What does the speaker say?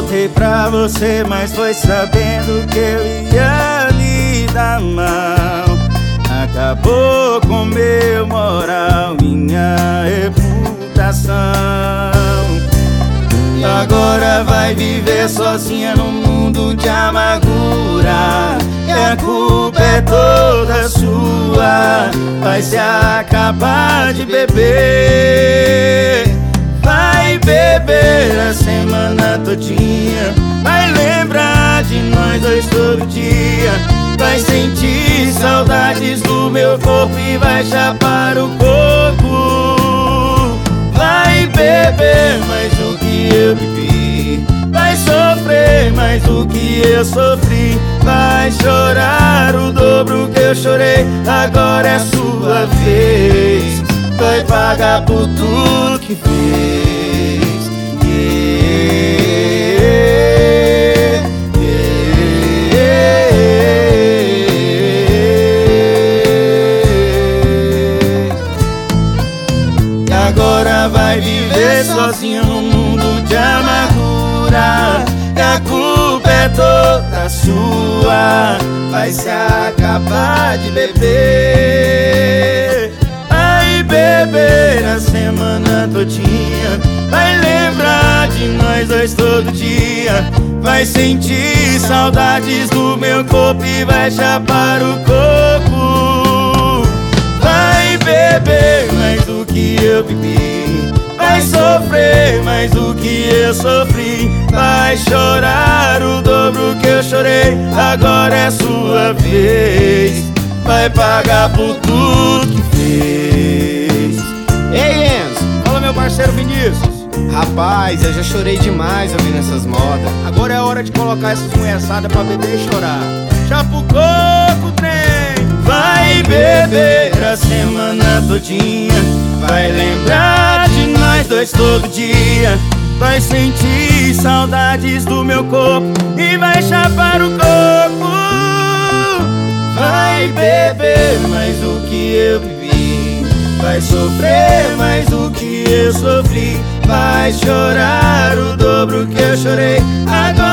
voltei pra você, mas foi sabendo que eu ia lhe dar mal. Acabou com meu moral, minha reputação. Agora vai viver sozinha num mundo de amargura, e a culpa é toda sua. Vai se acabar de beber, vai beber a semana todinha, vai lembrar de nós dois todo dia, vai sentir saudades do meu corpo e vai chapar o corpo. Vai beber mais do que eu bebi, vai sofrer mais do que eu sofri, vai chorar o dobro que eu chorei. Agora é sua vez, vai pagar por tudo que fez. E agora vai viver sozinho num mundo de amargura, e a culpa é toda sua. Vai se acabar de beber, vai beber a semana todinha, vai lembrar de nós dois todo dia, vai sentir saudades do meu corpo e vai chapar o corpo. Vai beber mais do que eu bebi, vai sofrer mais do que eu sofri, vai chorar o dobro que eu chorei. Agora é sua vez, vai pagar por tudo que fez. Ei, Enzo, Fala, meu parceiro Vinícius. rapaz, eu já chorei demais ouvindo essas modas. Agora é hora de colocar essas mulherçadas pra beber e chorar. Chapa o coco, trem. Vai beber a semana todinha, vai lembrar de nós dois todo dia, vai sentir saudades do meu corpo e vai chapar o corpo. Vai beber mais do que eu bebi, vai sofrer mais do que eu sofri, vai chorar o dobro que eu chorei. Agora